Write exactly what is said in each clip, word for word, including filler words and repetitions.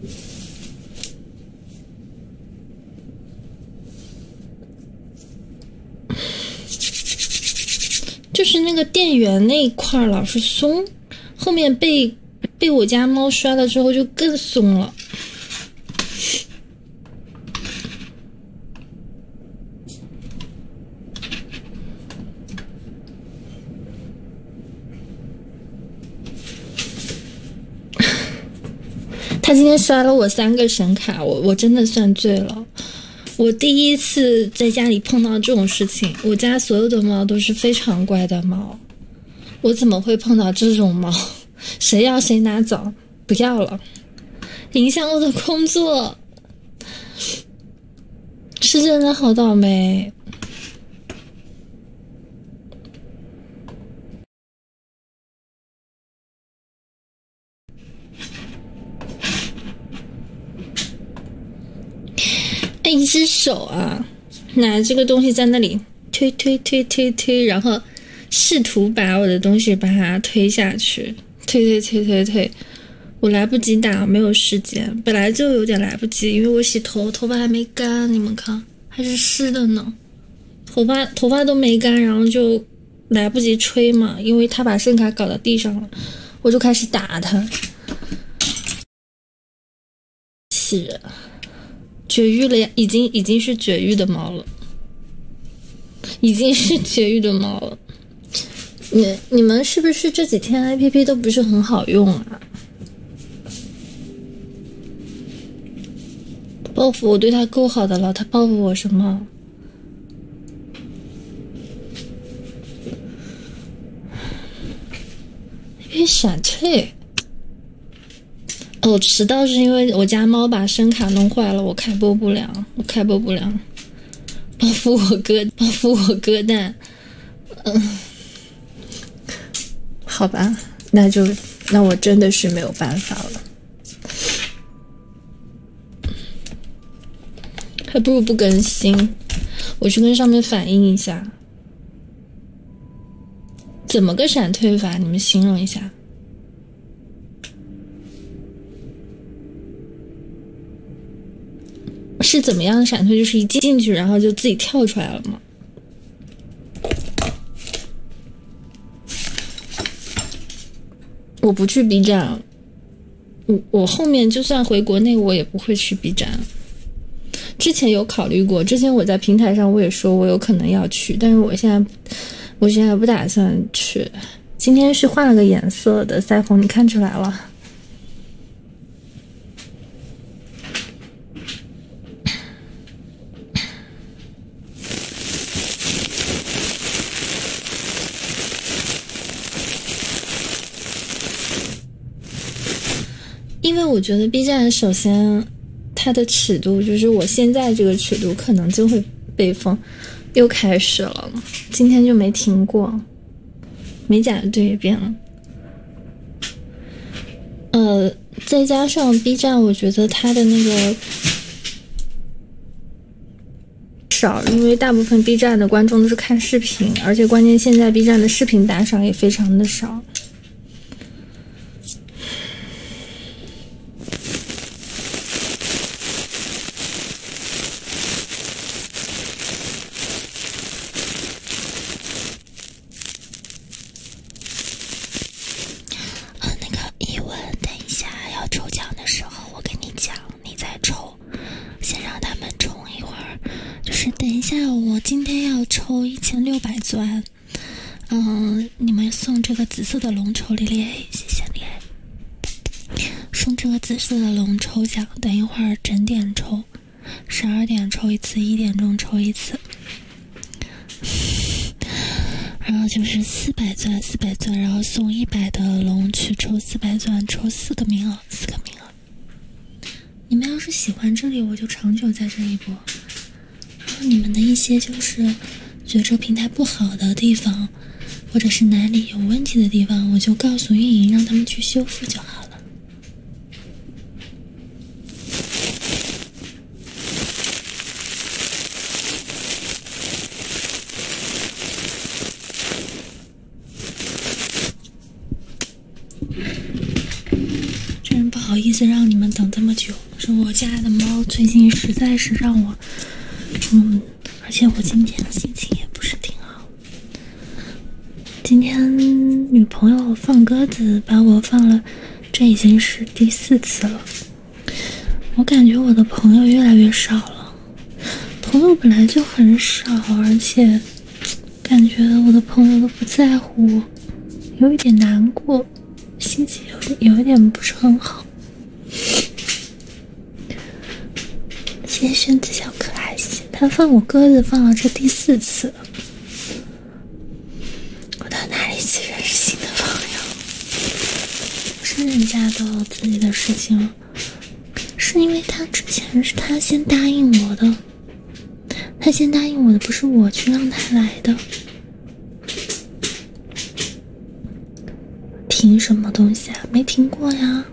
就是那个电源那一块老是松，后面被被我家猫刷了之后就更松了。他今天刷了我三个神卡，我我真的算醉了。我第一次在家里碰到这种事情，我家所有的猫都是非常乖的猫，我怎么会碰到这种猫？谁要谁拿走，不要了，影响我的工作，是真的好倒霉。一只手啊，拿这个东西在那里推推推推推，然后试图把我的东西把它推下去，推推推推推，我来不及打，没有时间，本来就有点来不及，因为我洗头，头发还没干，你们看还是湿的呢，头发头发都没干，然后就来不及吹嘛，因为他把声卡搞到地上了，我就开始打他，是。绝育了呀，已经已经是绝育的猫了，已经是绝育的猫了。你你们是不是这几天 A P P 都不是很好用啊？报复我对他够好的了，他报复我什么？A P P 闪退。哦，迟到是因为我家猫把声卡弄坏了，我开播不了，我开播不了。报复我哥，报复我哥蛋。嗯，好吧，那就那我真的是没有办法了，还不如不更新。我去跟上面反映一下，怎么个闪退法？你们形容一下。是怎么样的闪退？就是一进去，然后就自己跳出来了吗？我不去 B 站，我我后面就算回国内，我也不会去 B 站。之前有考虑过，之前我在平台上我也说我有可能要去，但是我现在我现在不打算去。今天是换了个颜色的腮红，你看出来了。因为我觉得 B 站首先它的尺度就是我现在这个尺度可能就会被封，又开始了，今天就没停过，美甲对一遍了。呃，再加上 B 站，我觉得它的那个少，因为大部分 B 站的观众都是看视频，而且关键现在 B 站的视频打赏也非常的少。钻，嗯，你们送这个紫色的龙抽，丽丽，谢谢你。送这个紫色的龙抽奖，等一会儿整点抽，十二点抽一次，一点钟抽一次。然后就是四百钻，四百钻，然后送一百的龙去抽四百钻，抽四个名额，四个名额。你们要是喜欢这里，我就长久在这里播。然后你们的一些就是觉着平台不好的地方，或者是哪里有问题的地方，我就告诉运营，让他们去修复就好了。真不好好意思让你们等这么久，是我家的猫最近实在是让我，嗯，而且我今天心情也不是挺好。今天女朋友放鸽子把我放了，这已经是第四次了。我感觉我的朋友越来越少了，朋友本来就很少，而且感觉我的朋友都不在乎我，有一点难过，心情有点有一点不是很好。谢谢宣子小可爱，谢谢他放我鸽子放了这第四次了。我到哪里去认识新的朋友？不是人家都有自己的事情了，是因为他之前是他先答应我的，他先答应我的，不是我去让他来的。凭什么东西啊？没听过呀。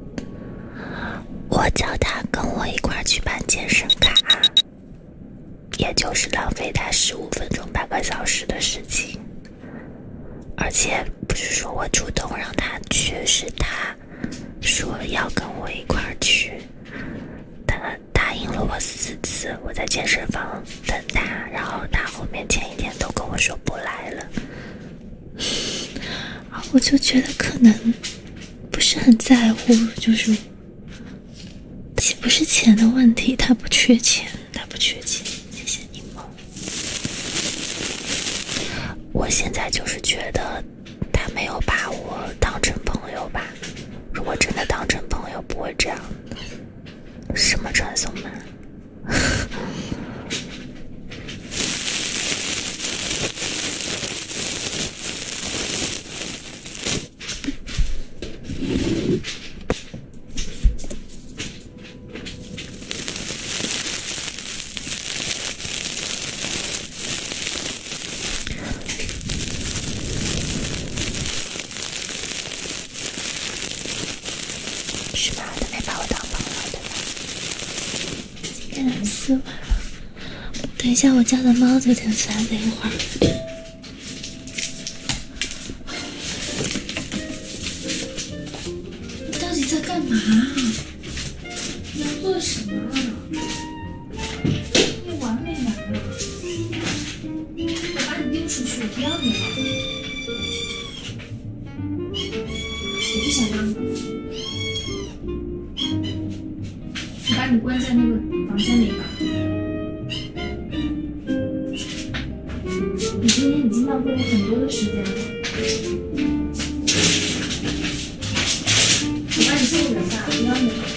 我叫他跟我一块儿去办健身卡，也就是浪费他十五分钟半个小时的事情。而且不是说我主动让他去，是他说要跟我一块儿去。他答应了我四次，我在健身房等他，然后他后面前一天都跟我说不来了。我就觉得可能不是很在乎，就是不是钱的问题，他不缺钱，他不缺钱。谢谢你们。我现在就是觉得他没有把我当成朋友吧，如果真的当成朋友不会这样的。什么传送门？是吧？他没把我当朋友，对吧？今天四晚了，等一下我家的猫昨天来了一会儿。你到底在干嘛？你要做什么？你完没完啊？我把你丢出去，我不要你了。我不想要你。我把你关在那个房间里吧。你今天已经浪费我很多的时间了。我把你送人吧，我不要你了。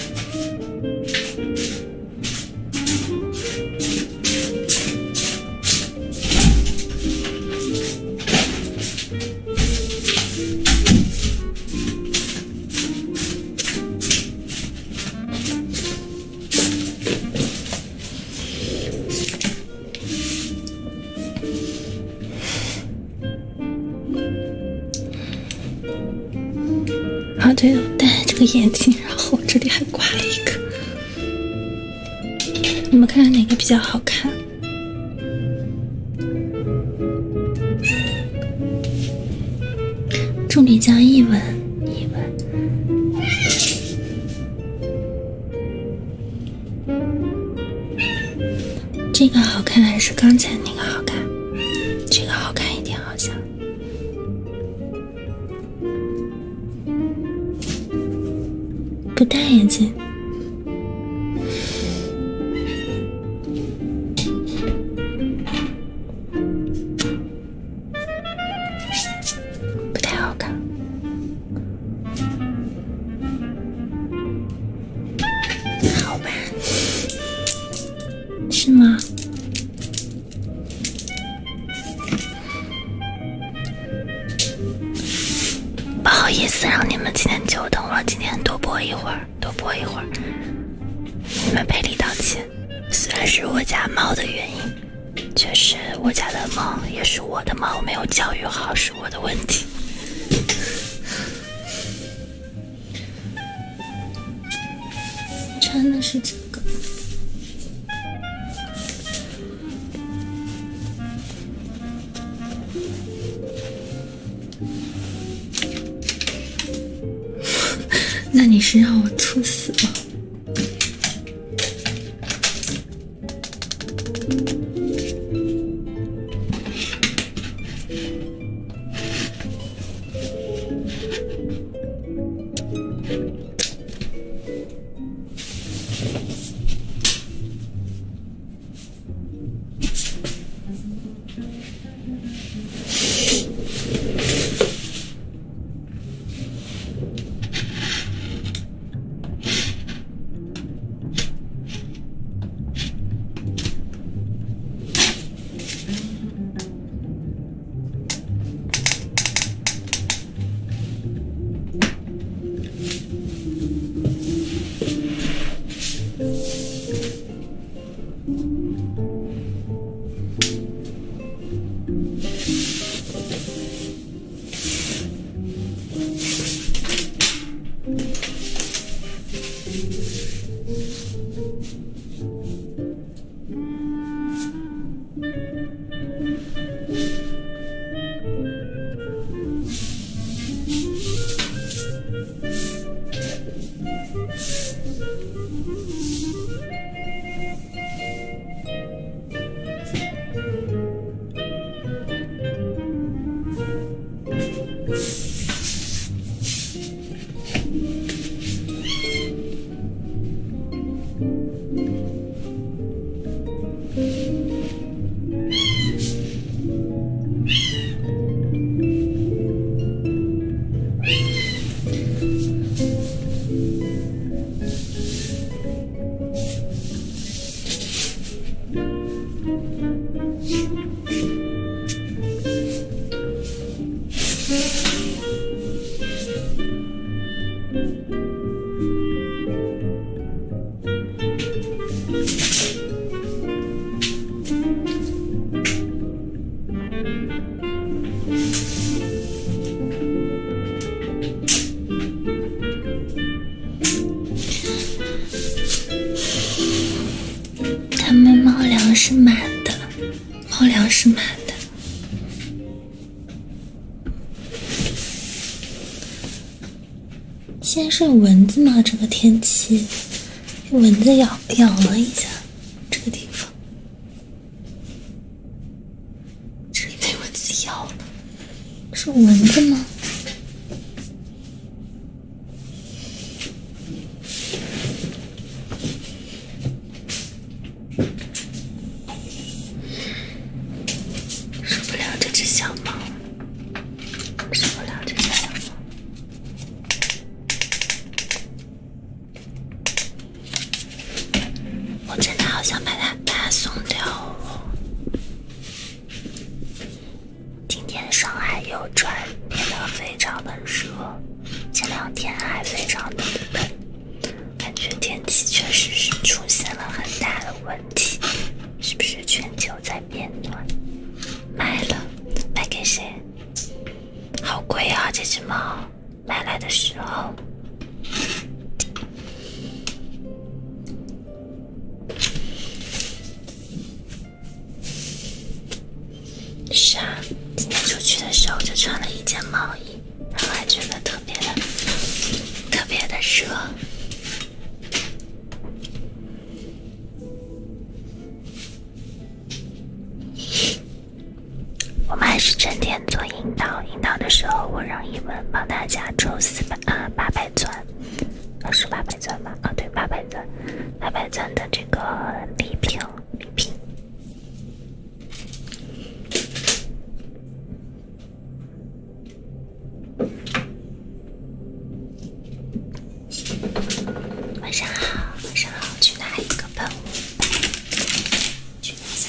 啊，对，我戴这个眼镜，然后这里还挂了一个。你们看看哪个比较好看？祝你叫一文，一文。这个好看还是刚才那个好看？这个好看一点，好像。不戴眼镜。不太好看。好吧。是吗？不好意思让你们今天久等了，今天多播一会儿，多播一会儿，你们赔礼道歉。虽然是我家猫的原因，确实我家的猫也是我的猫，没有教育好，是我的问题。穿的是这个。那你是让我做处死吗？他们猫粮是满的，猫粮是满的。现在是有蚊子吗？这个天气，蚊子咬咬了一下这个地方，这里被蚊子咬了，是蚊子吗？受不了这只小猫，受不了这只小猫。我真的好想把它把它送掉哦。今天上海又转变得非常的热，前两天还非常的冷，感觉天气确实是出现了很大的问题，是不是全球在变暖？买了，买给谁？好贵啊！这只猫买来的时候。是啊，今天出去的时候就穿了一件毛衣，然后还觉得特别的、特别的热。我们还是整天做引导，引导的时候我让一文帮大家抽四百啊八百钻，啊是八百钻吧？啊对，八百钻，八百钻的这个礼品，礼品。晚上好，晚上好，去拿一个喷雾，去拿一下。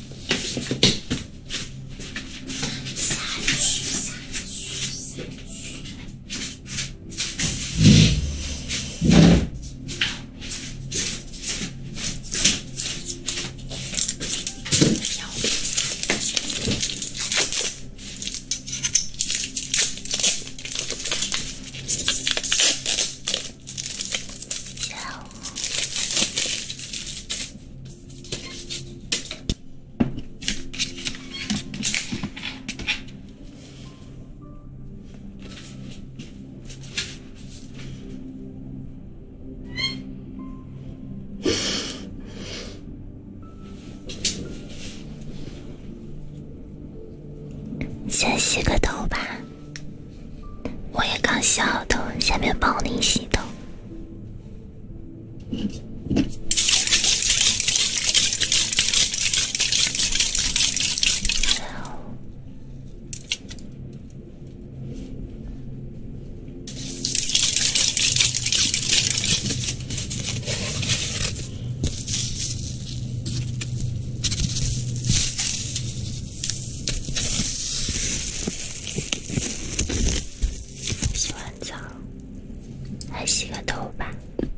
下去，下去，下去。 先洗个头吧，我也刚洗好头，下面帮你洗头。洗完澡，还洗个头吧。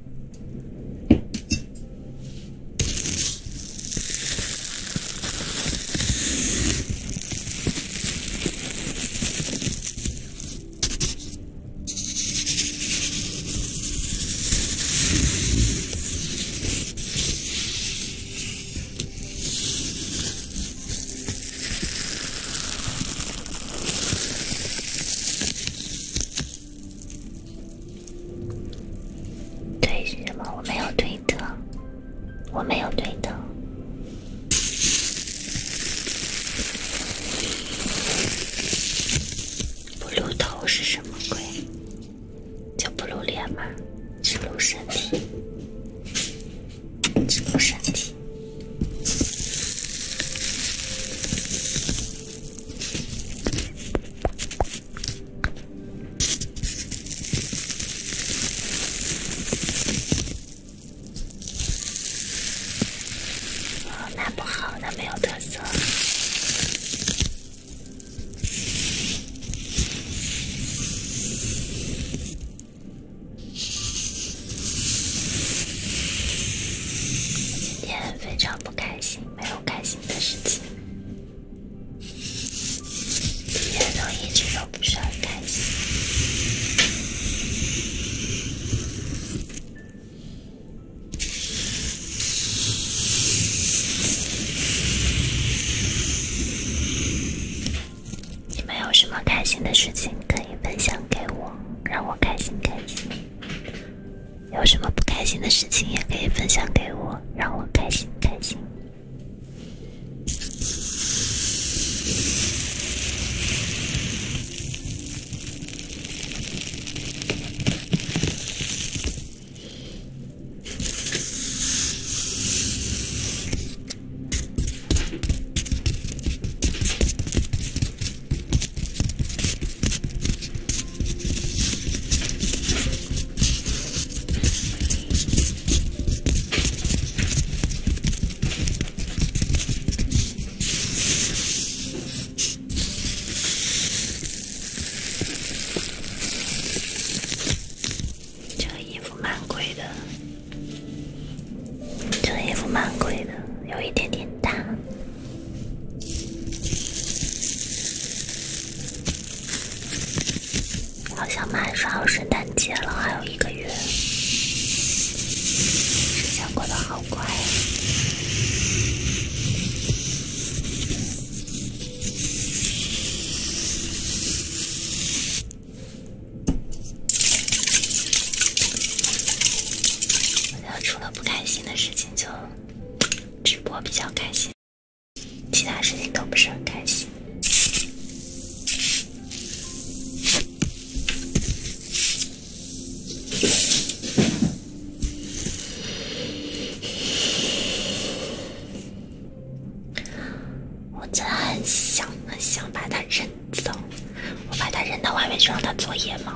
对什么？我没有对的，我没有对的。不露头是什么鬼？就不露脸吗？只露身体，只露身体。那不好，那没有特色。今天非常不开心，没有开心的事情。今天都一直都不是很开心。你们有什么开心的事情可以分享给我，让我开心开心？有什么不开心的事情也可以分享给我，让我开心开心。这个衣服蛮贵的，这个衣服蛮贵的，有一点点大。好像马上要圣诞节了，还有一个月，时间过得好快啊！我除了不开心的事情，就直播比较开心，其他事情都不是很开心。我真的很想很想把它扔走，我把它扔到外面去，让它做野猫。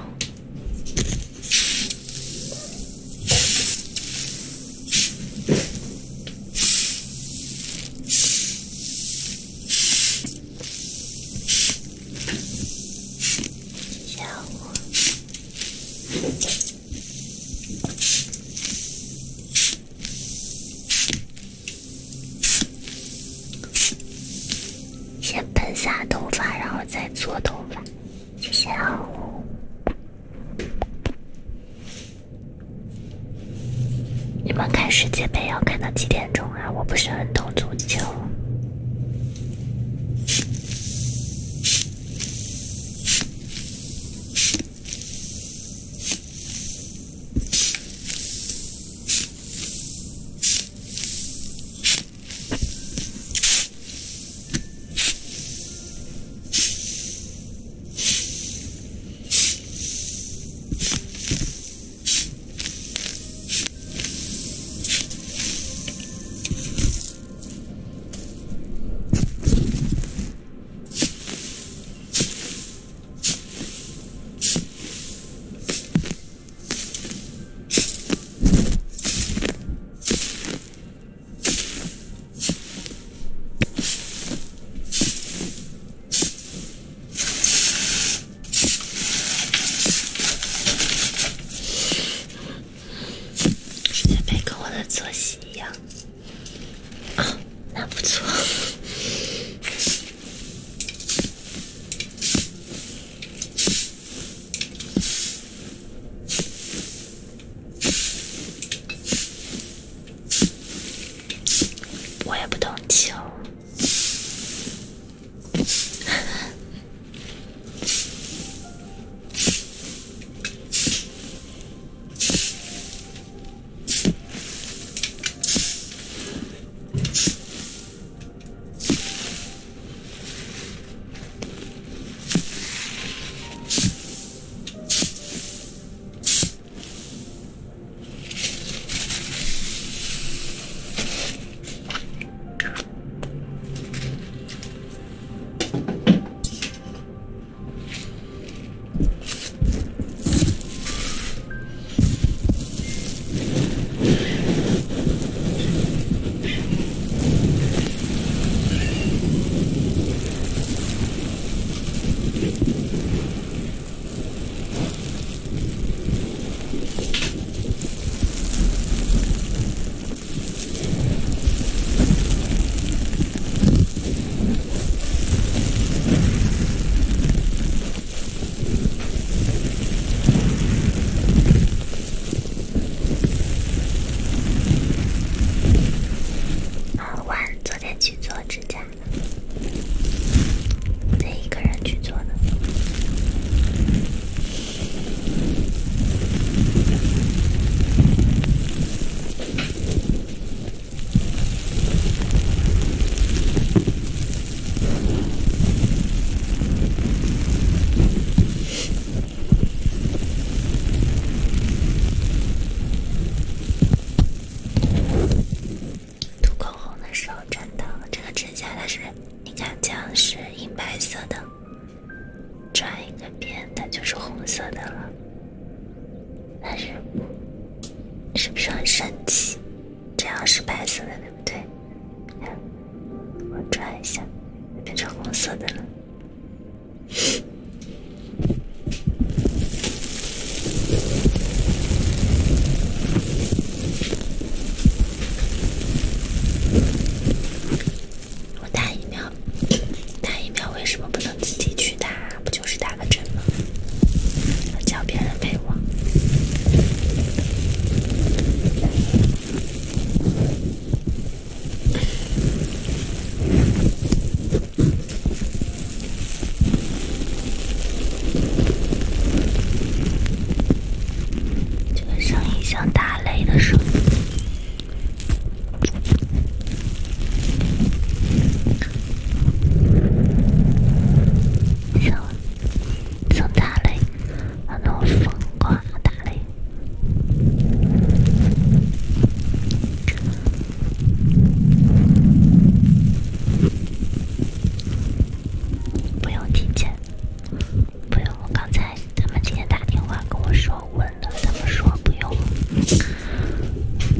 吓我！先喷洒头发，然后再做头发。谢谢啊！你们看世界杯要看到几点钟啊？我不是很懂足球。 作息一样。 啊，那不错。 我也不懂球。是不是很神奇？这样是白色的，对不对？看，我转一下，变成红色的了。我打疫苗，打疫苗为什么不能自己去打？不就是打个针吗？要叫别人陪我。这个声音像打雷的声音。像打雷，啊，那种风刮打雷。不用提前，不用。我刚才他们今天打电话跟我说问了，他们说不用。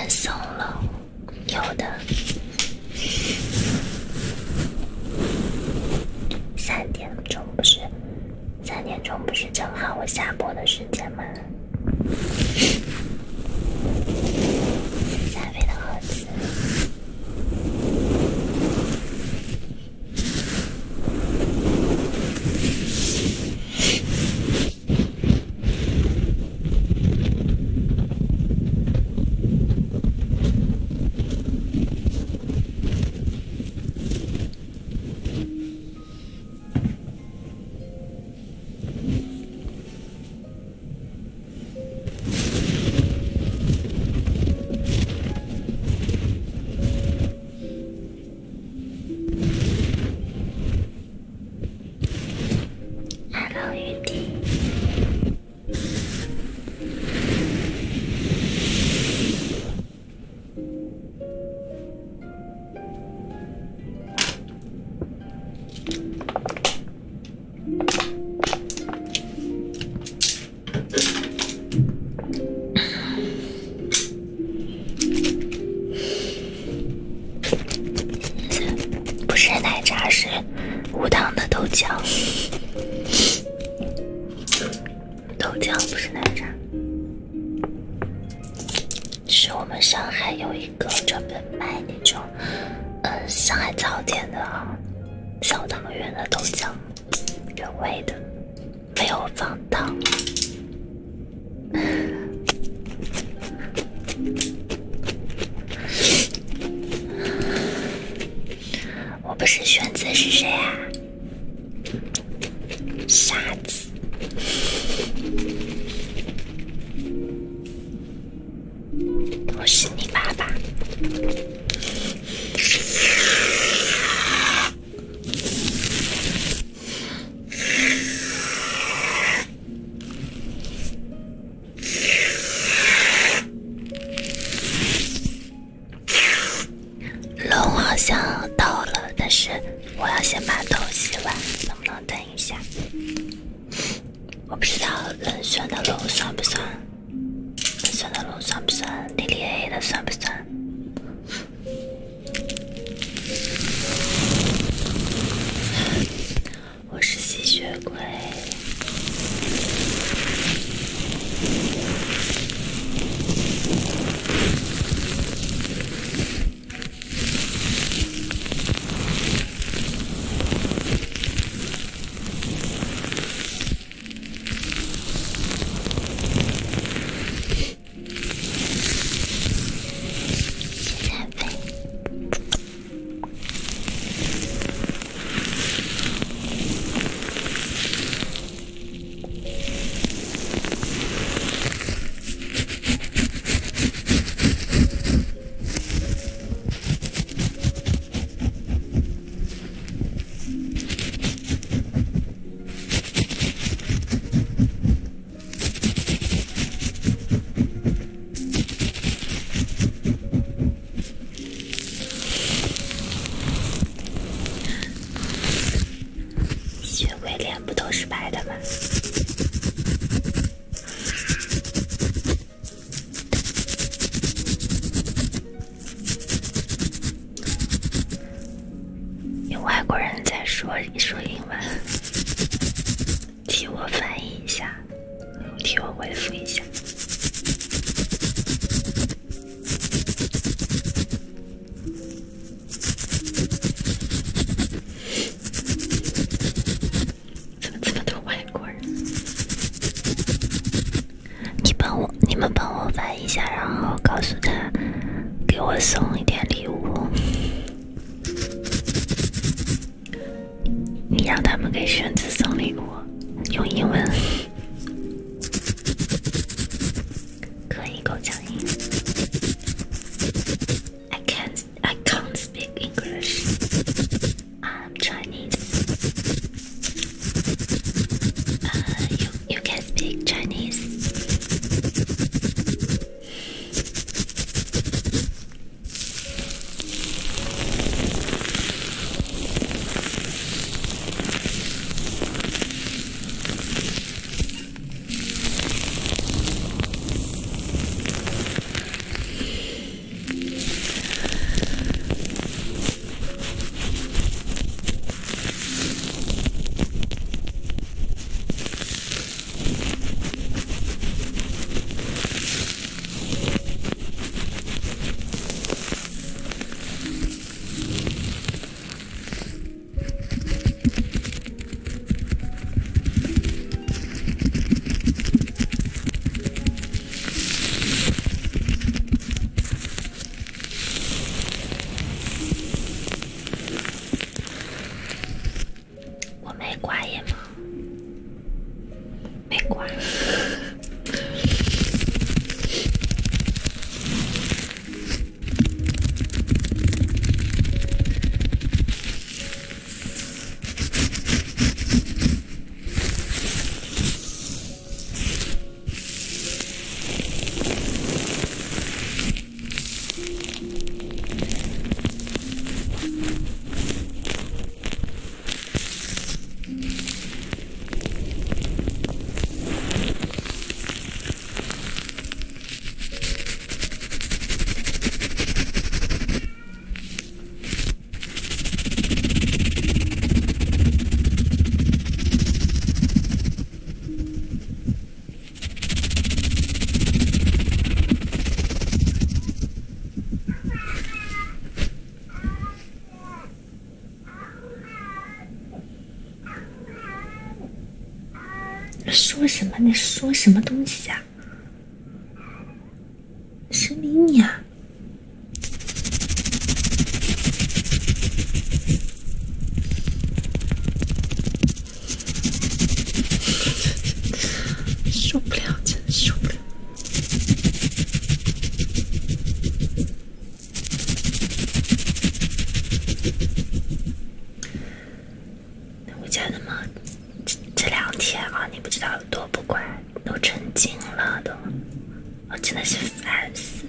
然松了，有的。三点钟不是，三点钟不是正好我下播的时间吗？加菲的盒子。不是奶茶，是无糖的豆浆。豆浆不是奶茶，是我们上海有一个专门卖那种，呃，上海早点的小汤圆的豆浆，原味的，没有放糖。我不是玄子是谁啊？傻子。我是你爸爸。龙好像到了，但是我要先把头洗完，能不能等一下？我不知道冷选的龙算不算，冷选的龙算不算，莉莉 A 的算不算？我是吸血鬼。血鬼脸不都是白的吗？有外国人在说说英文，替我翻译一下，替我回复一下。你们帮我翻译一下，然后告诉他给我送一点礼物。你让他们给玄子送礼物，用英文可以够强硬。I can't, I can't speak English. I'm Chinese. Uh, you, you can speak Chinese. 说什么？你说什么东西啊？谁理你啊？受不了，真的受不了。我家的猫这这两天啊，你不知道有多不乖，都成精了都，我真的是烦死。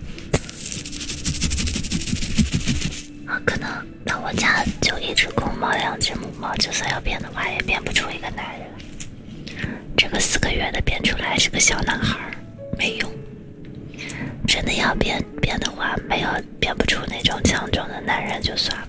啊，可能那我家就一只公猫，两只母猫，就算要变的话，也变不出一个男人。这个四个月的变出来是个小男孩，没用。真的要变变的话，没有变不出那种强壮的男人就算了。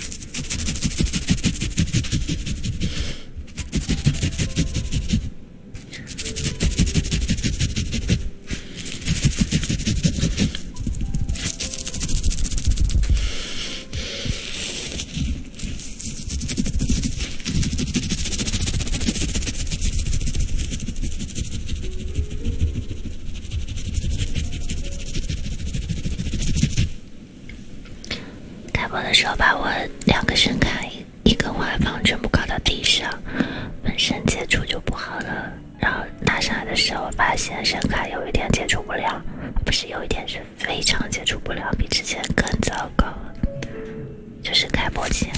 我的时候把我两个声卡一一个画放全部搞到地上，本身接触就不好了，然后拿上来的时候发现声卡有一点接触不良，不是有一点，是非常接触不良，比之前更糟糕了，就是开播前，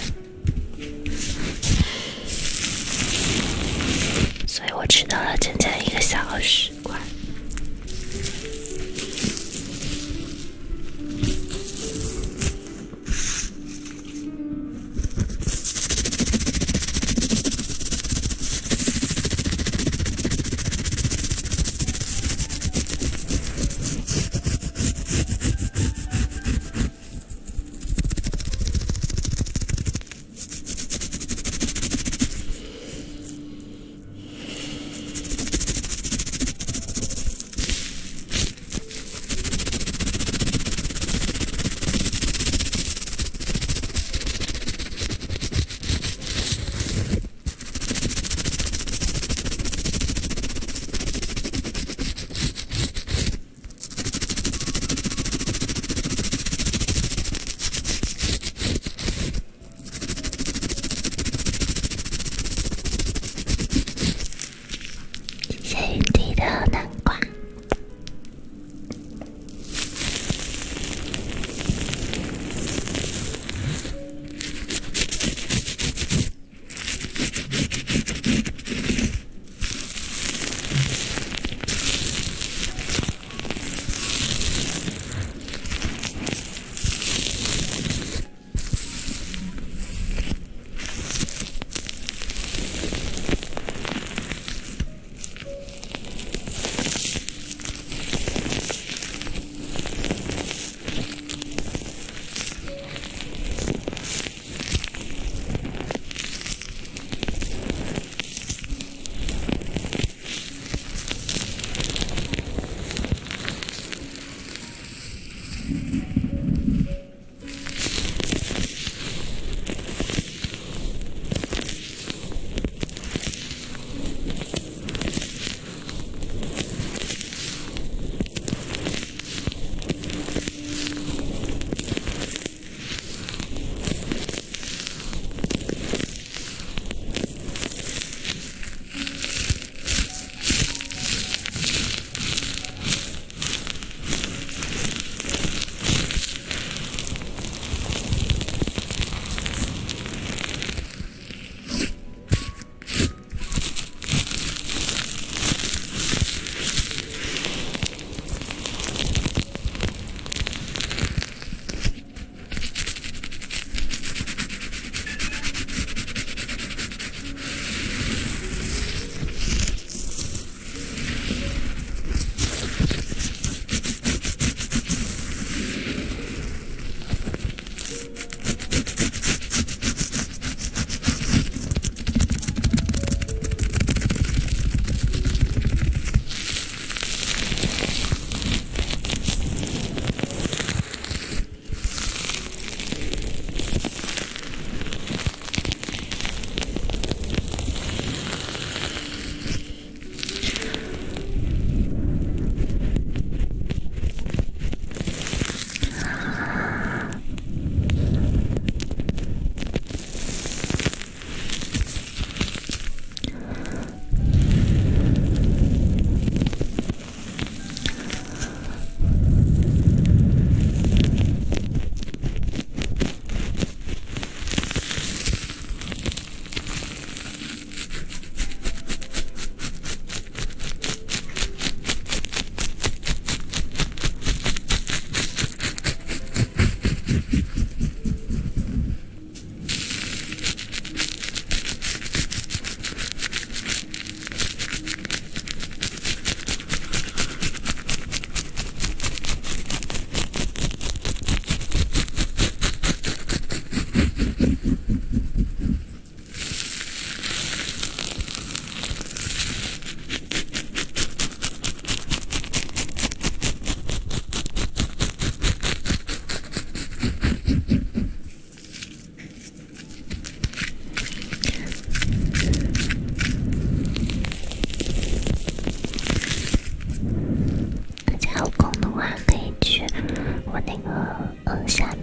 所以我迟到了整整一个小时快。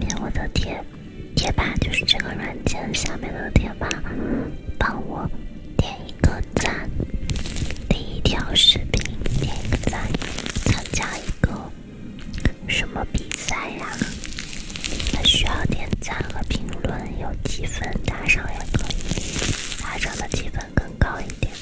面我的贴贴吧，就是这个软件下面的贴吧，帮我点一个赞。第一条视频点一个赞，参加一个什么比赛呀？那需要点赞和评论，有积分打赏也可以，打赏的积分更高一点。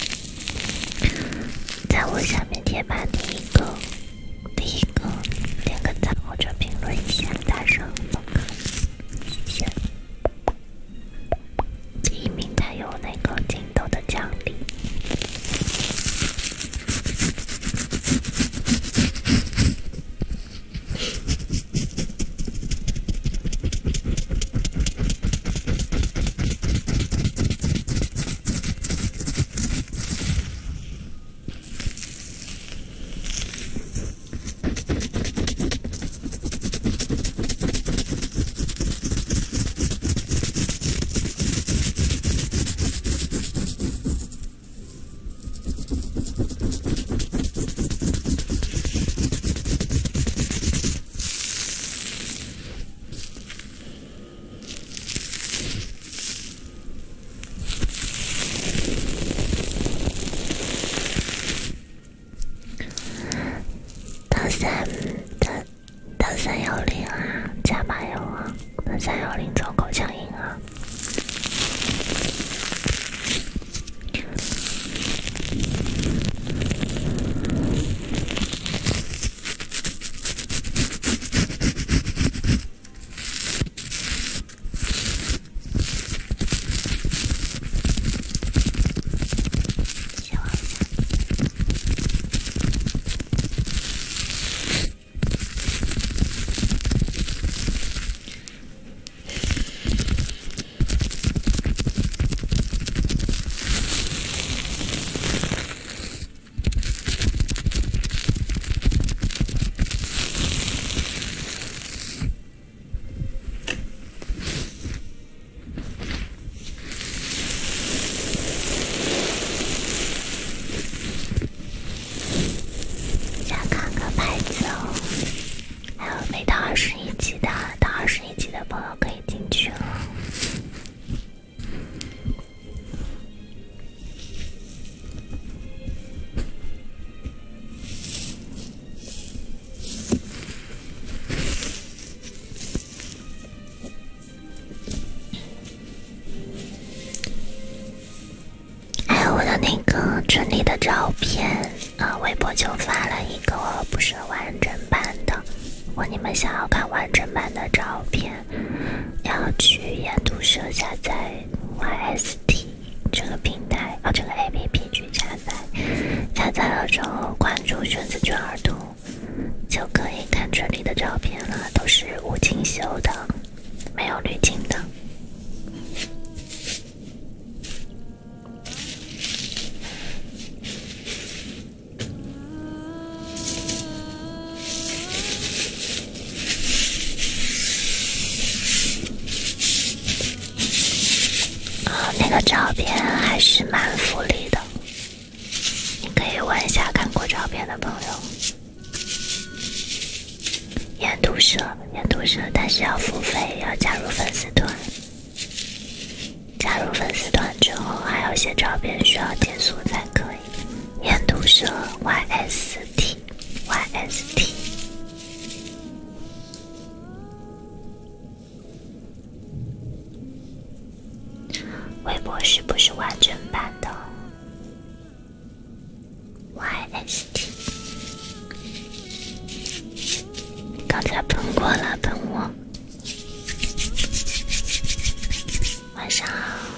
在我下面贴吧第一个，第一个点个赞或者评论一下，打赏都可以，谢谢。第一名才有那个金豆的奖励。三的的三幺零啊，加麻油啊，的三幺零走口强硬啊。二十一级的，到二十一级的朋友可以进去了。还有我的那个整理的照片啊，微博就发了一个不是完整版的。如果你们想要看完整版的照片，要去研读社下载 Y S T 这个平台，哦，这个 A P P 去下载。下载了之后，关注圈子卷儿图，就可以看这里的照片了，都是无清修的，没有滤镜的。那个照片还是蛮福利的，你可以问一下看过照片的朋友。研读社，研读社，但是要付费，要加入粉丝团。加入粉丝团之后，还有些照片需要解锁才可以。研读社 Y S T Y S T。微博是不是完整版的 Y S T？ 刚才喷过了，喷我。晚上好。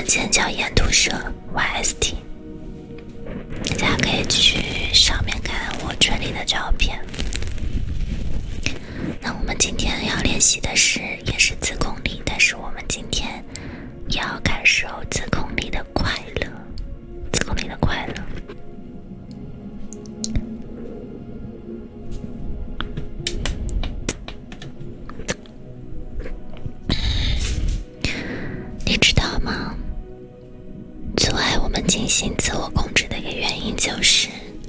今天叫研读社 Y S T， 大家可以去上面看我这里的照片。那我们今天要练习的是也是自控力，但是我们今天要感受自控力的快乐，自控力的快乐。你知道吗？阻碍我们进行自我控制的一个原因就是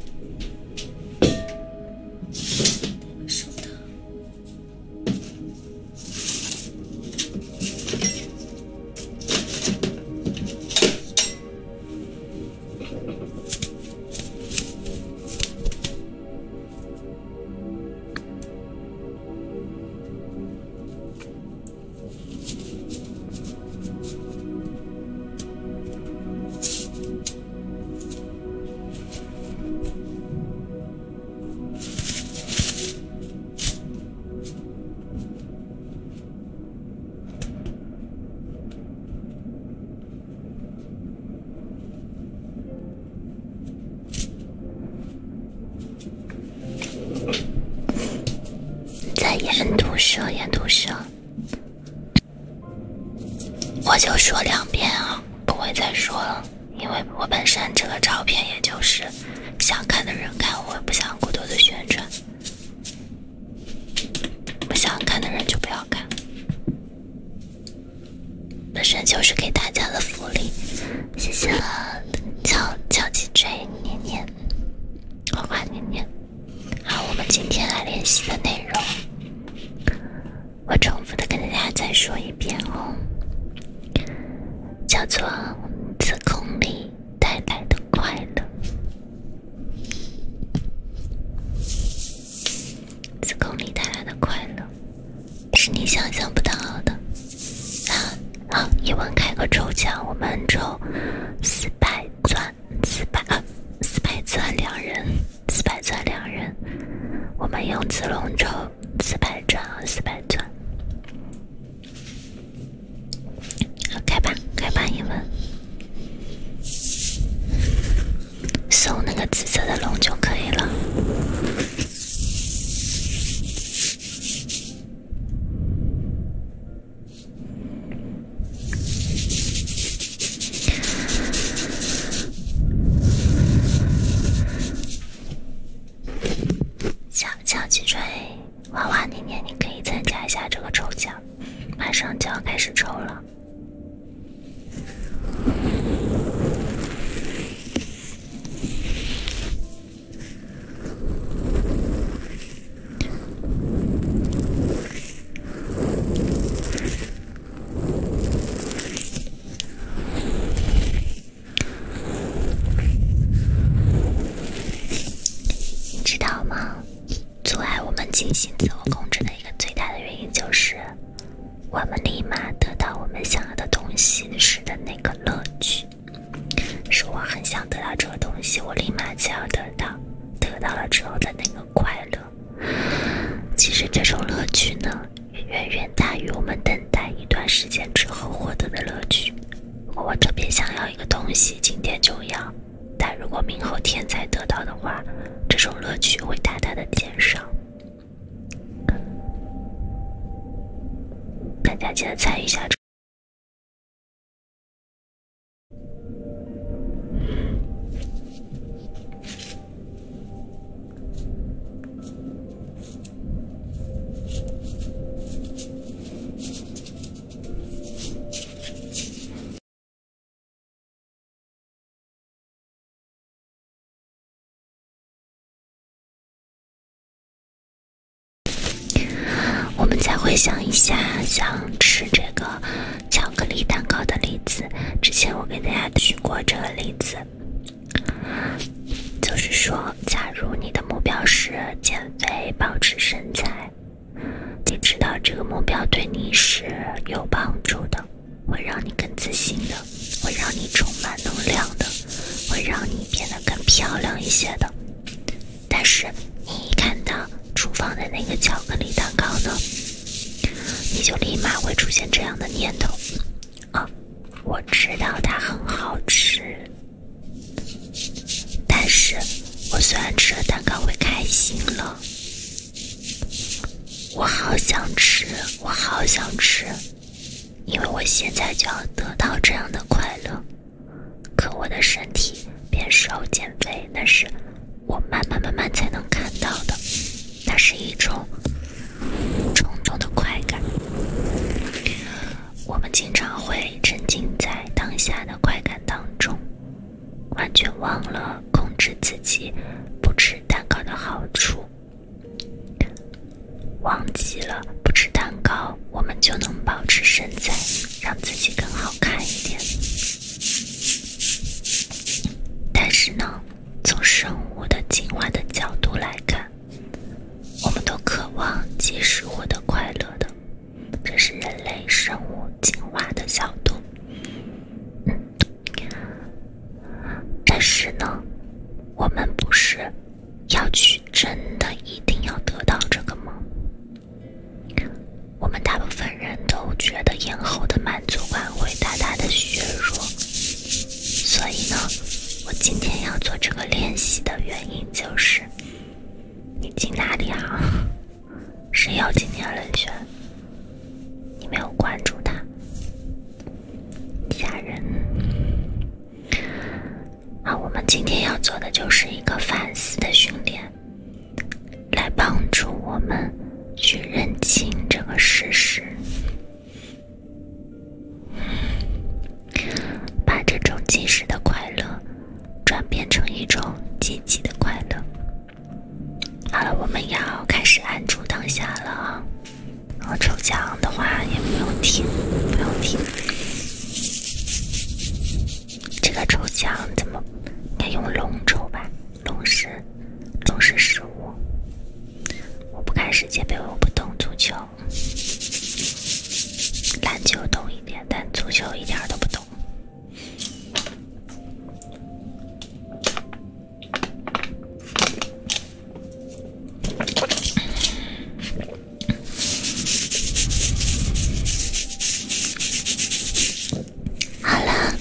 研读社，研读社，我就说两遍啊，不会再说了，因为我本身这个照片也就是想看的人看，我也不想过多的宣传，不想看的人就不要看，本身就是给大家的福利。谢谢乔乔鸡追念念，花花念念。好，我们今天来练习的内容。我重复的跟大家再说一遍哦，叫做自控力带来的快乐。自控力带来的快乐是你想象不到的。啊，好，一文开个抽奖，我们抽四百钻，四百啊，四百钻两人，四百钻两人，我们用子龙抽四百钻啊，四百钻。开吧，开吧，一文，搜那个紫色的龙就可以了。小小鸡追娃娃念念，你可以参加一下这个抽奖，马上就要开始抽了。知道吗？阻碍我们进行自我控制的一个最大的原因就是我们立马得到我们想要的东西时的那个乐趣，是我很想得到这个东西，我立马就要得到，得到了之后的那个快乐。其实这种乐趣呢，远远大于我们等待一段时间之后获得的乐趣。如果我特别想要一个东西，今天就要，但如果明后天才得到的话，这种乐趣会大大的减少。大家记得参与一下。我们再回想一下，像吃这个巧克力蛋糕的例子，之前我给大家举过这个例子，就是说，假如你的目标是减肥、保持身材，你知道这个目标对你是有帮助的，会让你更自信的，会让你充满能量的，会让你变得更漂亮一些的。但是你一看到厨房的那个巧克力蛋糕呢，你就立马会出现这样的念头啊， 我知道它很好吃，但是我虽然吃了蛋糕会开心了，我好想吃，我好想吃，因为我现在就要得到这样的快乐。可我的身体变瘦减肥，那是我慢慢慢慢才能看到的，那是一种冲动的快感。我们经常会沉浸在当下的快感当中，完全忘了控制自己不吃蛋糕的好处，忘记了不吃蛋糕我们就能保持身材，让自己更好看一点。但是呢，从生物的进化的角度来看，我们都渴望及时获得快乐的，这是人类生物进化的角度。嗯，但是呢，我们不是要去真的一定要得到这个吗？我们大部分人都觉得咽喉的满足感会大大的削弱，所以呢，我今天要做这个练习的原因就是，你进哪里啊？谁要今天冷选？你没有关注他，吓人。好，我们今天要做的就是一个反思的训练，来帮助我们去认清这个事实，把这种即时的快乐转变成一种积极的快乐。好了，我们要开始安住当下了啊！然后抽奖的话也不用听，不用听。这个抽奖怎么应该用龙抽吧？龙是龙是食物。我不看世界杯，我不懂足球，篮球懂一点，但足球一点都不懂。好了，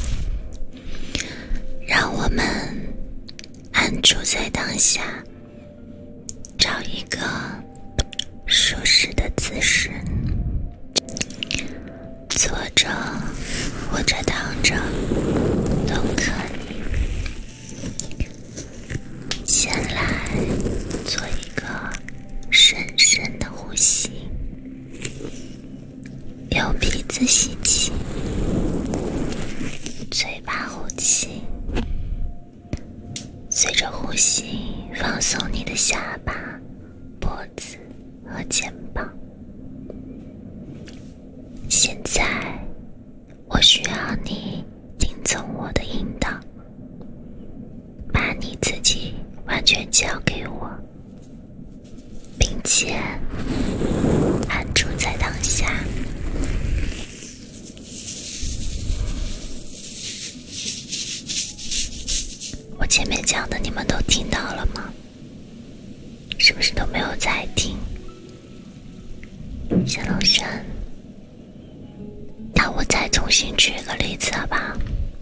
让我们安住在当下，找一个舒适的姿势，坐着或者躺着都可以。先来做一个深深的呼吸，用鼻子吸气，嘴巴呼气，随着呼吸放松你的下巴、脖子和肩膀。现在我需要你听从我的引导，把你自己完全交给我，并且安住在当下。我前面讲的你们都听到了吗？是不是都没有在听？小龙神，那我再重新举一个例子好不好？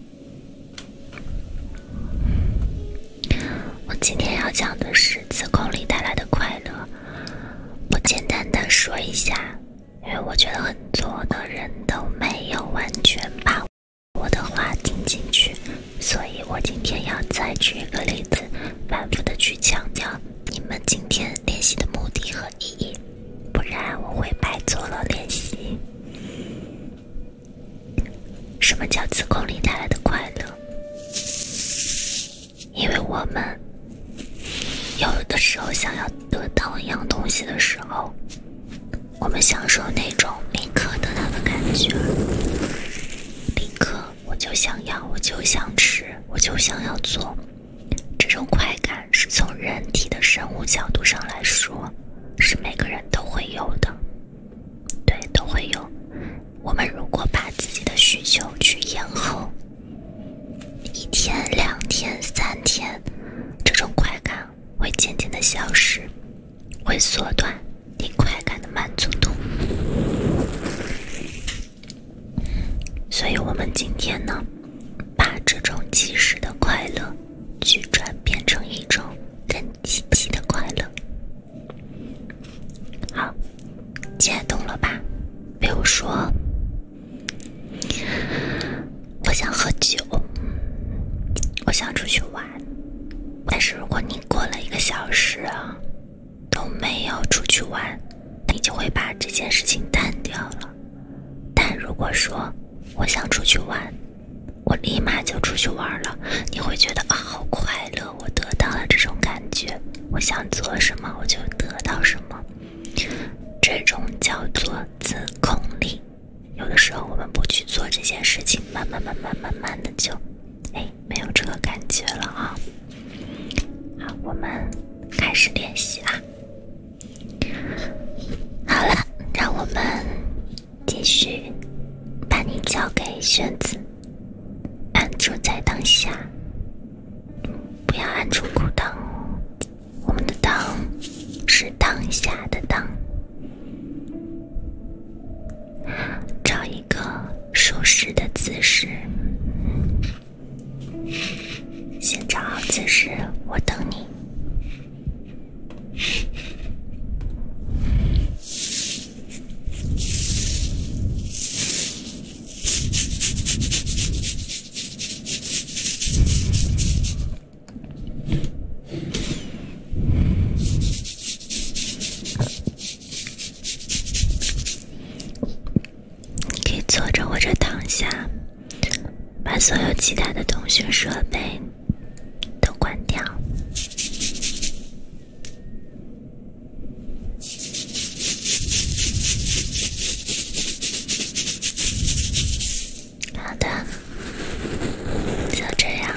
我今天要讲的是子宫里带来的快乐，我简单的说一下，因为我觉得很多的人都没有完全把我的话听进去，所以我今天要再举一个例子，反复的去强调你们今天练习的目的和意义，不然我会白做了练习。什么叫子宫里带来的快乐？因为我们有的时候想要得到一样东西的时候，我们享受那种立刻得到的感觉，立刻我就想要，我就想吃，我就想要做。这种快感是从人体的生物角度上来说，是每个人都会有的，对，都会有。我们如果把自己的需求去延后一天、两天、三天，这种快感会渐渐的消失，会缩短你快感的满足度。 所以我们今天呢，把这种即时的快乐去转变成一种更积极的快乐。好，现在懂了吧？比如说，我想喝酒，我想出去玩，但是如果你过了一个小时啊都没有出去玩，你就会把这件事情淡掉了。但如果说我想出去玩，我立马就出去玩了，你会觉得啊，好快乐，我得到了这种感觉，我想做什么我就得到什么，这种叫做自控力。有的时候我们不去做这件事情，慢慢慢慢慢慢的就哎没有这个感觉了啊。好，我们开始练习啦。好了，让我们继续把你交给宣子，安住在当下，不要按住裤裆哦。我们的裆是当下的当，找一个舒适的姿势，先找好姿势，我等你。所有其他的通讯设备都关掉。好的，就这样。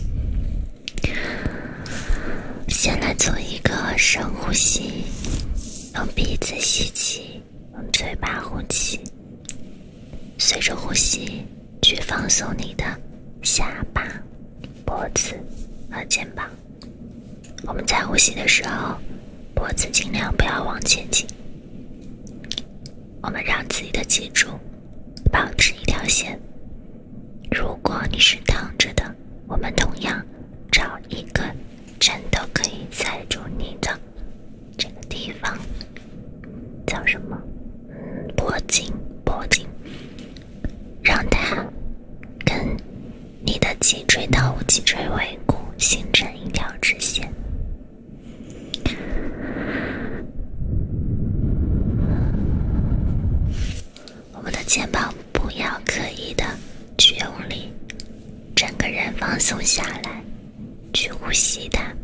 先来做一个深呼吸，用鼻子吸气，用嘴巴呼气，随着呼吸去放松你的下巴、脖子和肩膀。我们在呼吸的时候，脖子尽量不要往前倾。我们让自己的脊柱保持一条线。如果你是躺着的，我们同样找一个真的可以踩住你的这个地方，叫什么？嗯，脖颈，脖颈，让它跟你的脊椎到脊椎尾骨形成一条直线。我们的肩膀不要刻意的去用力，整个人放松下来，去呼吸它。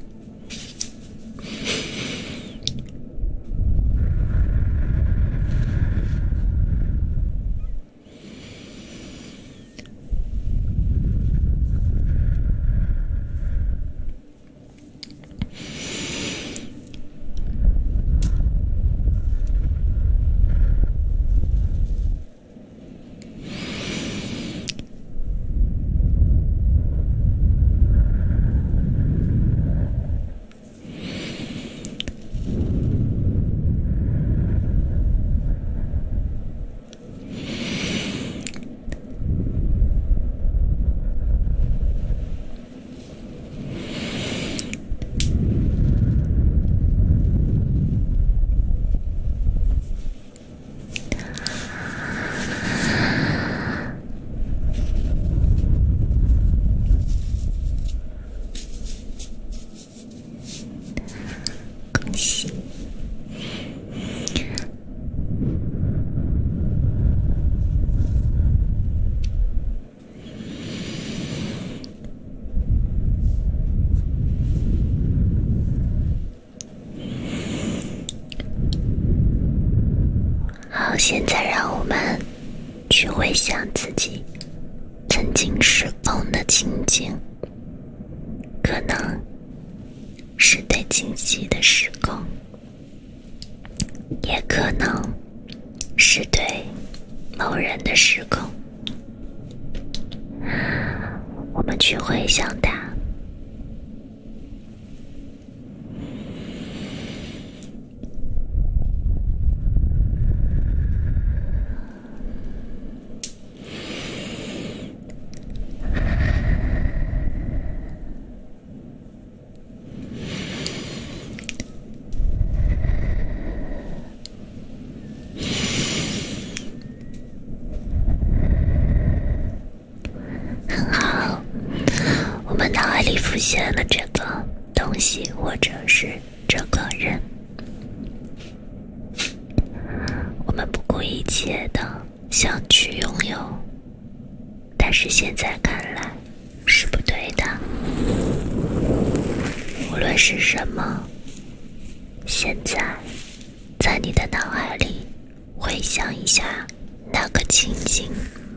现在让我们去回想自己曾经失控的情景，可能是对经济的失控，也可能是对某人的失控。我们去回想它， 现了这个东西或者是这个人，我们不顾一切的想去拥有，但是现在看来是不对的。无论是什么，现在在你的脑海里回想一下那个情景，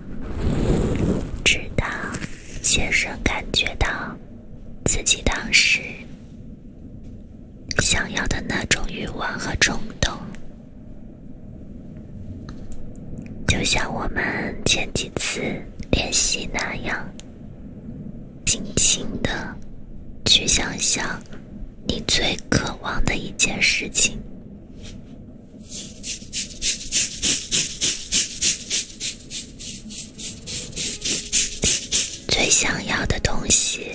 直到切身感觉到自己当时想要的那种欲望和冲动，就像我们前几次练习那样，尽情的去想象你最渴望的一件事情。最想要的东西，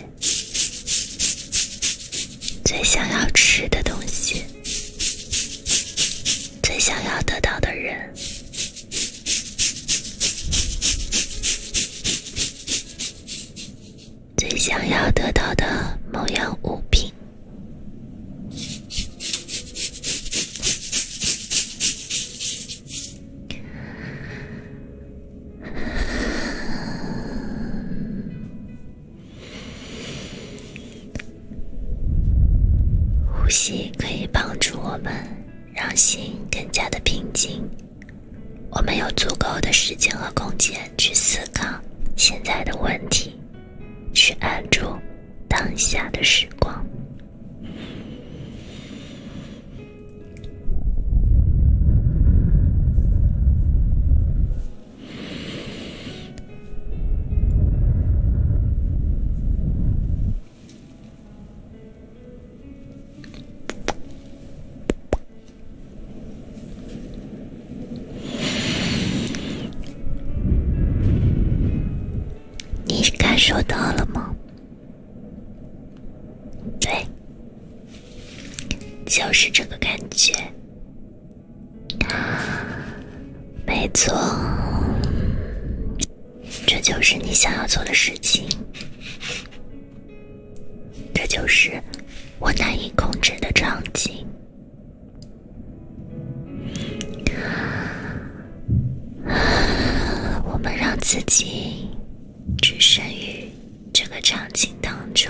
最想要吃的东西，最想要得到的人，最想要得到的某样物品。呼吸可以帮助我们让心更加的平静，我们有足够的时间和空间去思考现在的问题，去按住当下的时光。你感受到了吗？对，就是这个感觉。没错，这就是你想要做的事情，这就是我难以控制的场景。我们让自己置身于这个场景当中，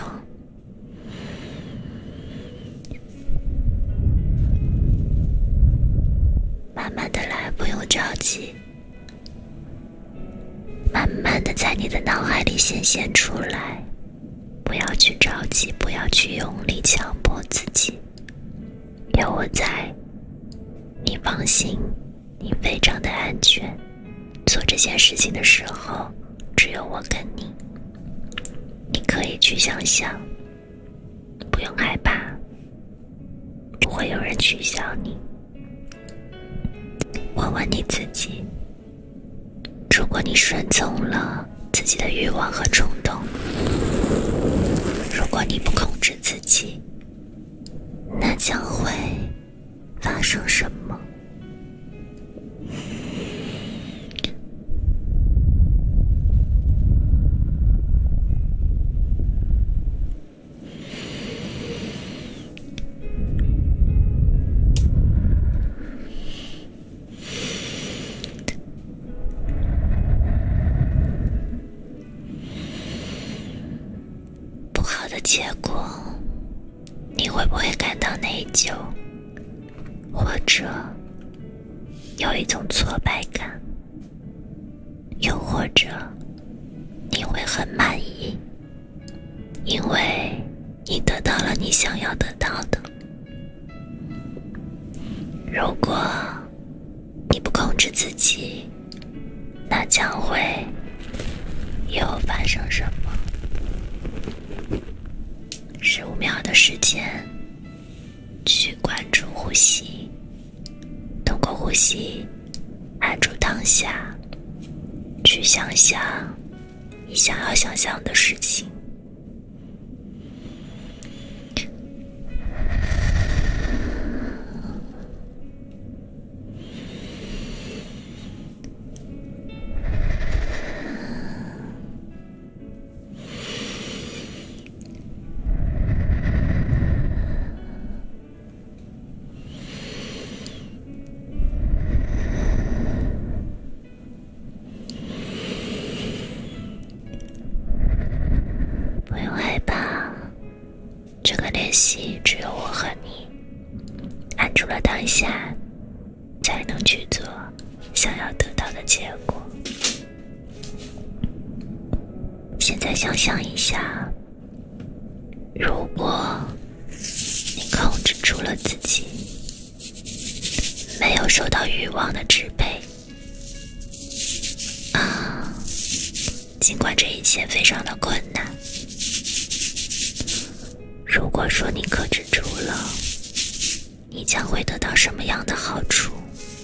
慢慢的来，不用着急，慢慢的在你的脑海里显现出来，不要去着急，不要去用力强迫自己，有我在，你放心，你非常的安全。做这件事情的时候，只有我跟你，你可以去想想，不用害怕，不会有人取笑你。问问你自己，如果你顺从了自己的欲望和冲动，如果你不控制自己，那将会发生什么？结果你会不会感到内疚，或者有一种挫败感，又或者你会很满意，因为你得到了你想要得到的。如果你不控制自己，那将会又发生什么？十五秒的时间，去关注呼吸，通过呼吸按住当下，去想象你想要想象的事情。 习只有我和你，按住了当下，才能去做想要得到的结果。现在想想一下，如果你控制住了自己，没有受到欲望的支配啊，尽管这一切非常的困难，如果说你克制住了，你将会得到什么样的好处？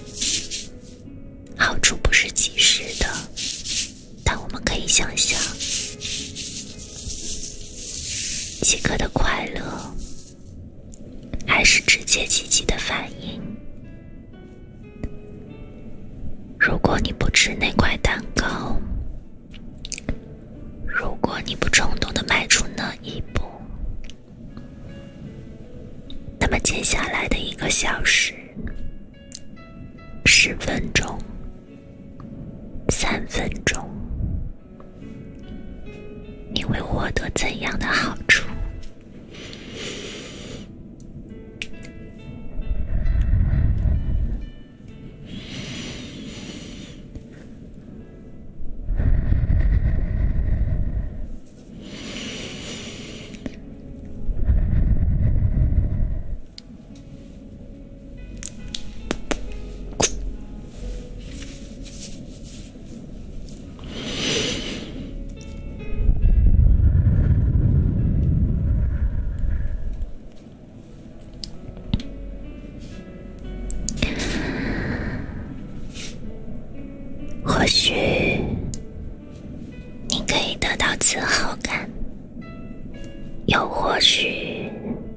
好处不是即时的，但我们可以想象，即刻的快乐，还是直接积极的反应。如果你不吃那块蛋糕，如果你不冲动地迈出那一步，那么接下来的一个小时、十分钟、三分钟，你会获得怎样的好处？或许你可以得到自豪感，又或许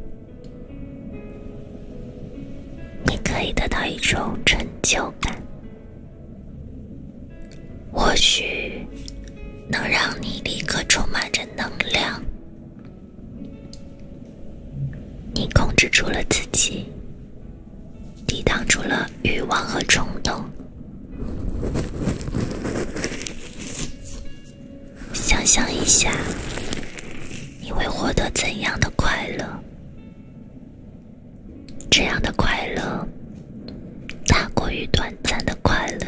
你可以得到一种成就感，或许能让你立刻充满着能量。你控制住了自己，抵挡住了欲望和冲动。想象一下，你会获得怎样的快乐？这样的快乐大过于短暂的快乐。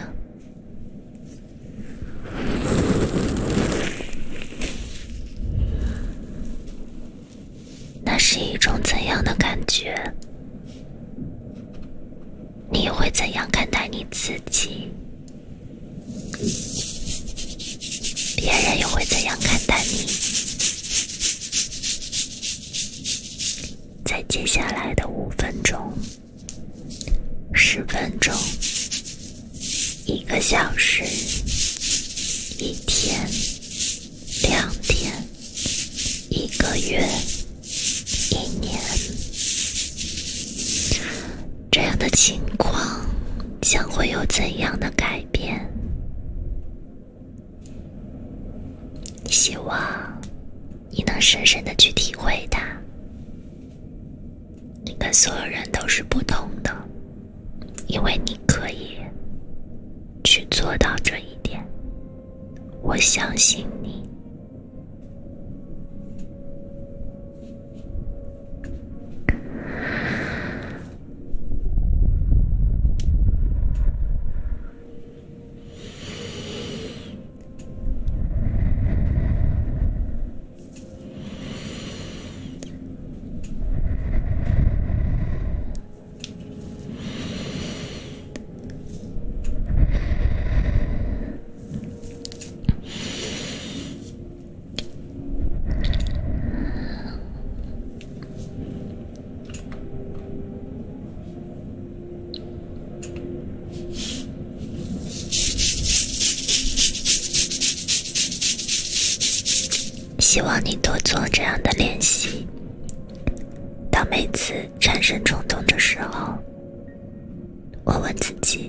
那是一种怎样的感觉？你会怎样看待你自己？别人又会怎样看待你？在接下来的五分钟、十分钟、一个小时、一天、两天、一个月、一年，这样的情况将会有怎样的改变？希望你能深深地去体会它。你跟所有人都是不同的，因为你可以去做到这一点。我相信你。希望你多做这样的练习。当每次产生冲动的时候，我问自己，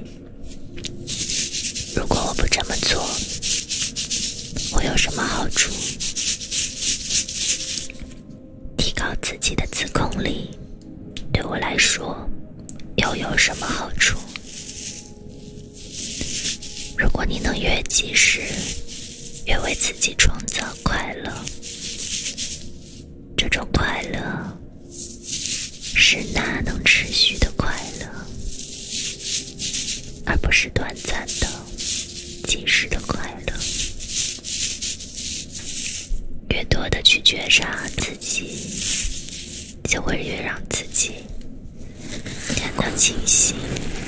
如果我不这么做，会有什么好处？提高自己的自控力，对我来说又有什么好处？如果你能越及时，越为自己创造快乐，这种快乐是短暂的、即时的快乐。越多的去觉察自己，就会越让自己感到清醒。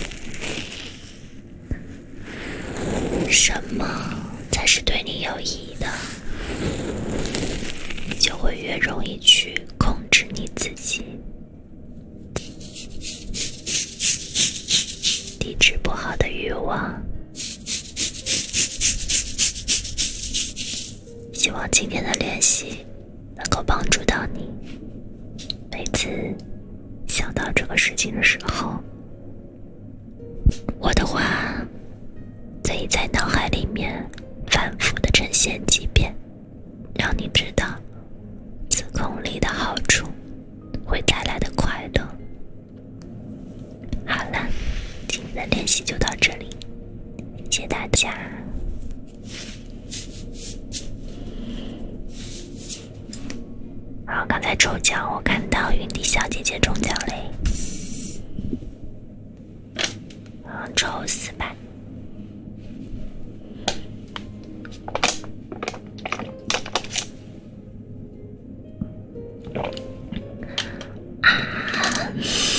什么才是对你有意义的，就会越容易去控制你自己，抵制不好的欲望。希望今天的练习能够帮助到你，每次想到这个事情的时候，我的话可以在脑海里面反复的呈现几遍，让你知道自控力的好处会带来的快乐。好了，今天的练习就到这里，谢谢大家。好，刚才抽奖我看到云迪小姐姐中奖嘞，嗯，抽四百。啊！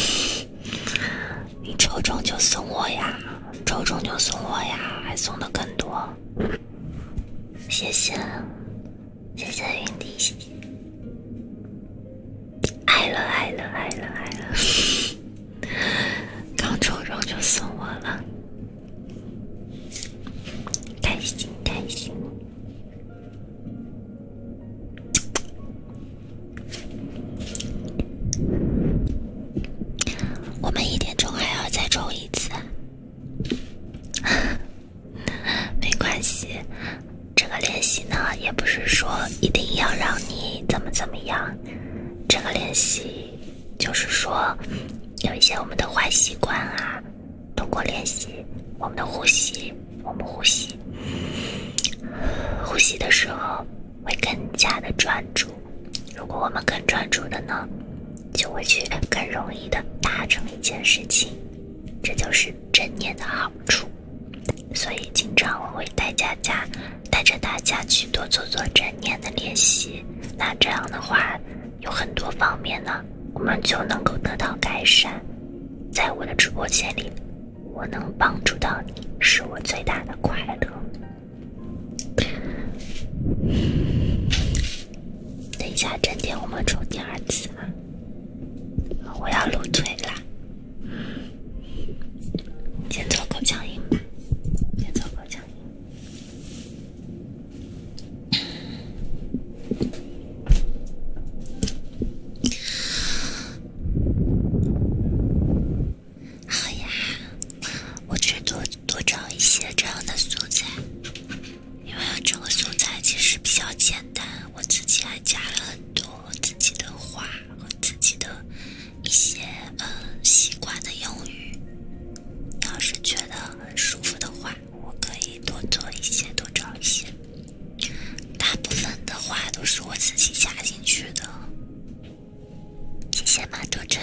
你抽中就送我呀，抽中就送我呀，还送的更多。谢谢，谢谢云迪，谢谢。爱了爱了爱了爱了，刚抽中就送我了，开心开心。我们一点钟还要再抽一次，没关系。这个练习呢，也不是说一定要让你怎么怎么样。这个练习就是说，有一些我们的坏习惯啊，通过练习我们的呼吸，我们呼吸，呼吸的时候会更加的专注。如果我们更专注的呢，就会去更容易的达成一件事情，这就是正念的好处。所以经常我会带大家带着大家去多做做正念的练习，那这样的话有很多方面呢，我们就能够得到改善。在我的直播间里，我能帮助到你，是我最大的快乐。等一下整点我们抽第二次啊，我要撸腿啦。先做口腔音，先做口腔音。好呀，我去多多找一些这样的素材，因为这个素材其实比较简单，我自己还加了很多自己的话和自己的一些呃习惯的用语。要是觉得很舒服的话，我可以多做一些，多找一些。大部分的话都是我自己加进去的。谢谢马多珍。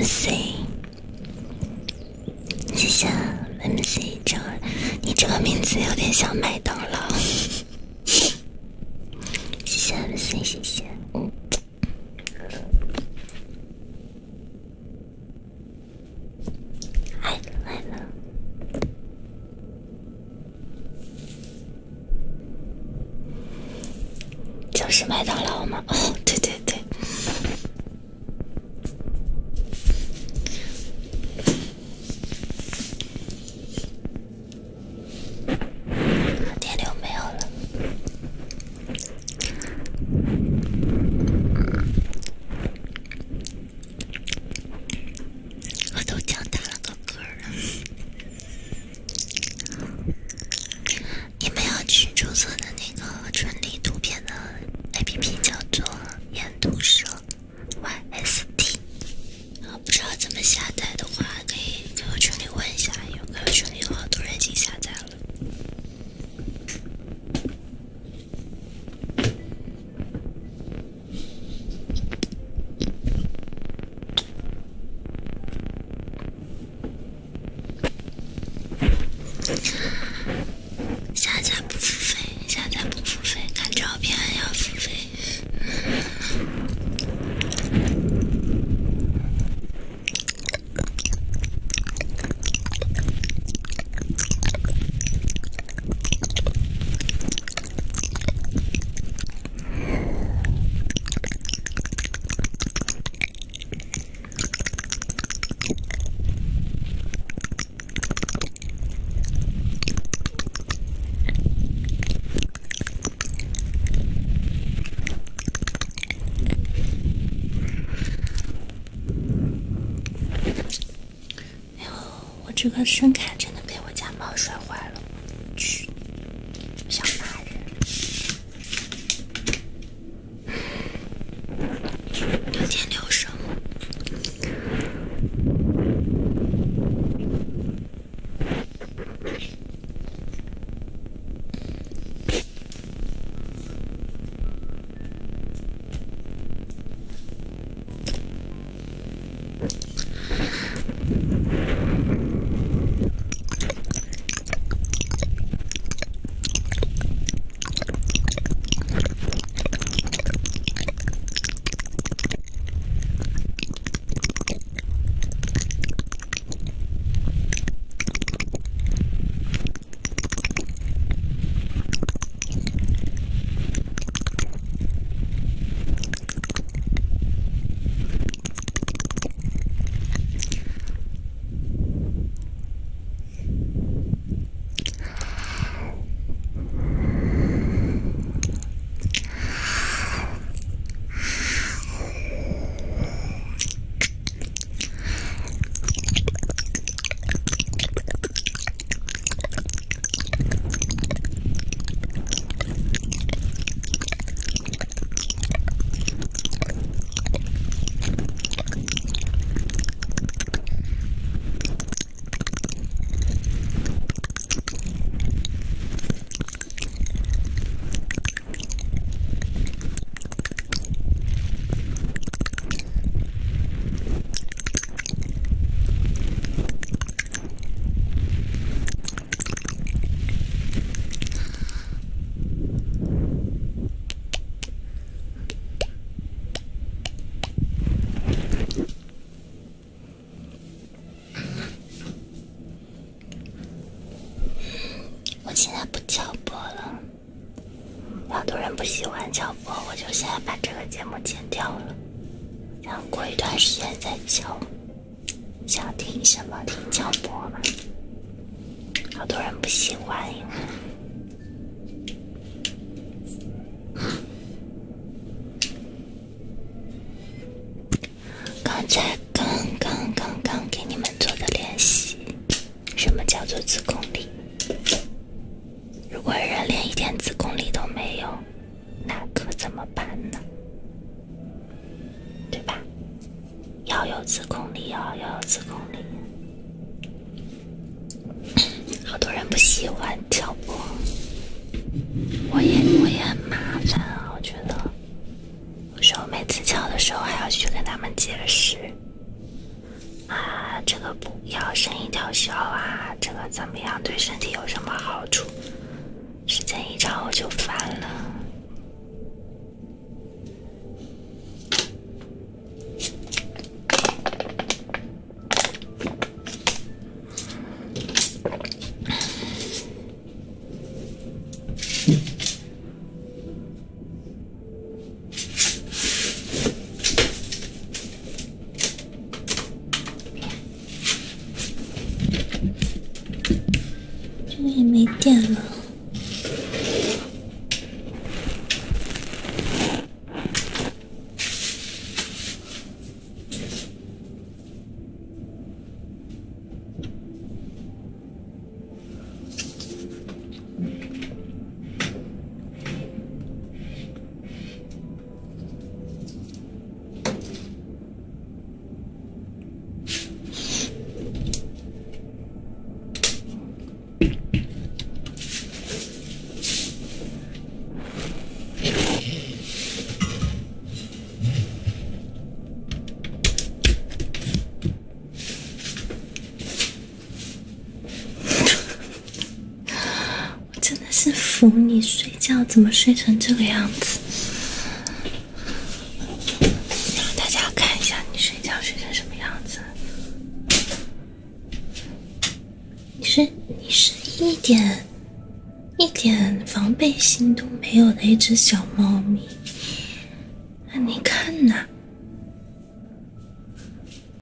C， 谢谢 M C， 这你这个名字有点像麦当劳。谢谢 M C， 谢谢。嗯，来了来了。就是麦当劳吗？哦，对对对。电流没有了。我都讲打了个嗝了。你们要去注册的那个纯理图片的 A P P 叫做研读社 Y S T， 啊，不知道怎么下载的话，可以给我群里问一下，有个群里有好多人已经下载了。下载不付费，下载不付费，看照片要付费。这个声卡真的被我家猫摔坏了，去，想骂人。有点流声。现在不敲播了，好多人不喜欢敲播，我就现在把这个节目剪掉了，然后过一段时间再敲。想听什么听敲播嘛？好多人不喜欢，因为刚才刚刚刚刚给你们做的练习，什么叫做自控力？如果人连一点自控力都没有，那可怎么办呢？对吧？要有自控力，要要有自控力。好多人不喜欢跳播，我也我也很麻烦啊，我觉得有时候每次敲的时候还要去跟他们解释， 这个不要声音调小啊，这个怎么样对身体有什么好处？时间一长我就烦了。 这个也没电了。真的是服你，睡觉怎么睡成这个样子？让大家看一下你睡觉睡成什么样子。你是你是一点一点防备心都没有的一只小猫咪。